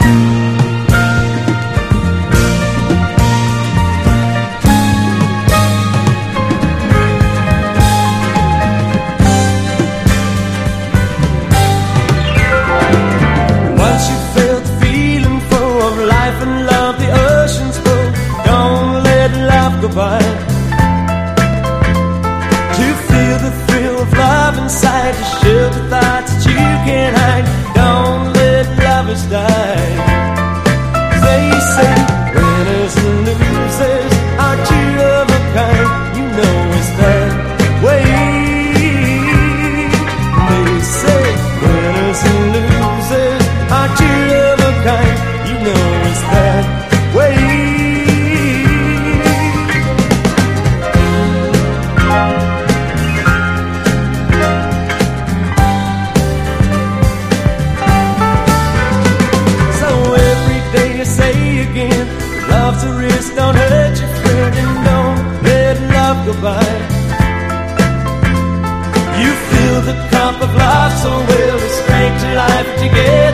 Go by. To feel the thrill of love inside, to shelter thoughts that you can't hide. Don't let lovers die. They say winners and losers are two of a kind. You know it's that way. They say winners and losers are two of a kind. You know it's that way. Love's a risk, don't hurt your friend, and don't let love go by. You feel the cup of love so well, the strength to life together.